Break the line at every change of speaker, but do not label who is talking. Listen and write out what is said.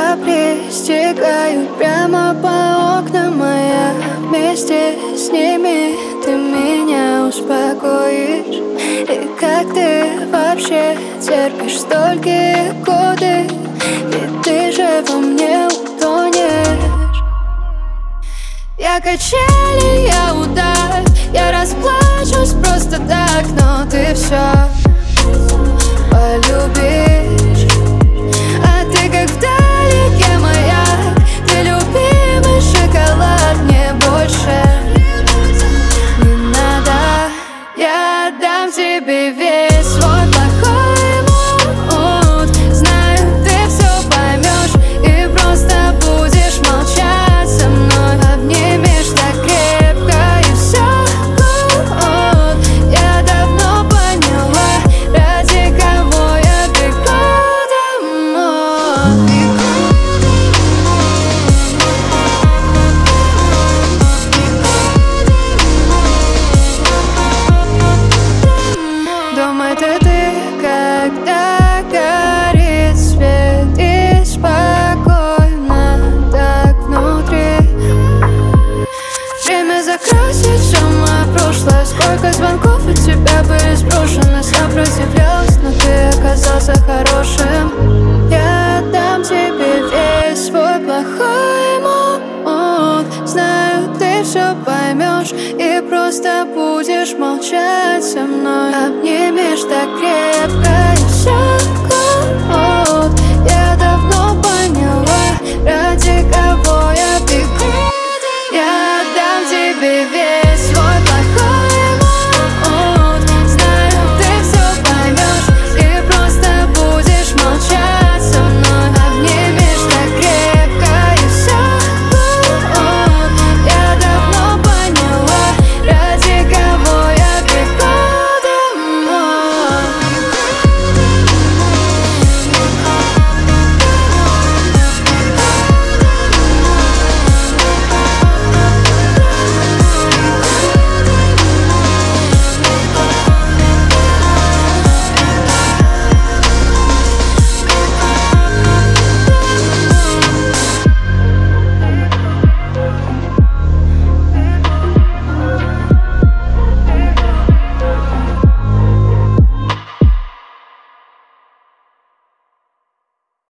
капли стекают прямо по окнам, а я вместе с ними. Ты меня успокоишь. И как ты вообще терпишь столькие годы? Ведь ты же во мне утонешь. Я качели, я удар, я расплачусь просто так, но ты все полюбишь. А ты как вдалеке маяк, ты любимый шоколад, мне больше не надо. Я отдам тебе весь свой плохой муд. Знаю, ты все поймешь и просто будешь молчать со мной. Обнимешь так крепко и все good. Я давно поняла, ради кого я бегу домой. Дом — это ты, когда горит свет и спокойно так внутри. Время закрасит все мое прошлое. Сколько звонков от тебя были сброшены. Сопротивлялась, но ты оказался хорошим. Я отдам тебе весь свой плохой муд. Знаю, ты все поймешь и просто будешь молчать со мной. Обнимешь так крепко